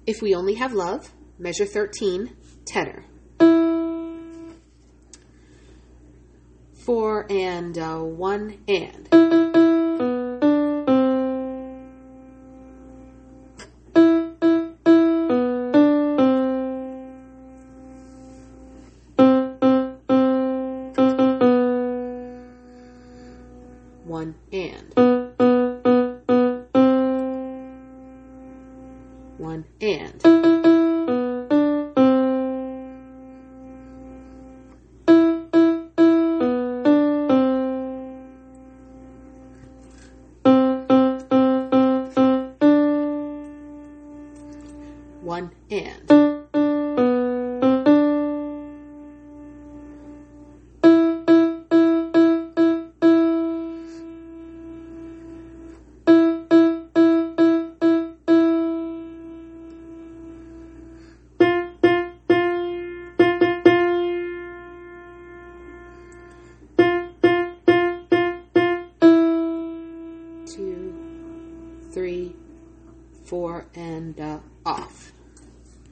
If we only have love, measure 13, tenor. 4 and 1 and. One and. One and. One and. Two, 3, 4, and off.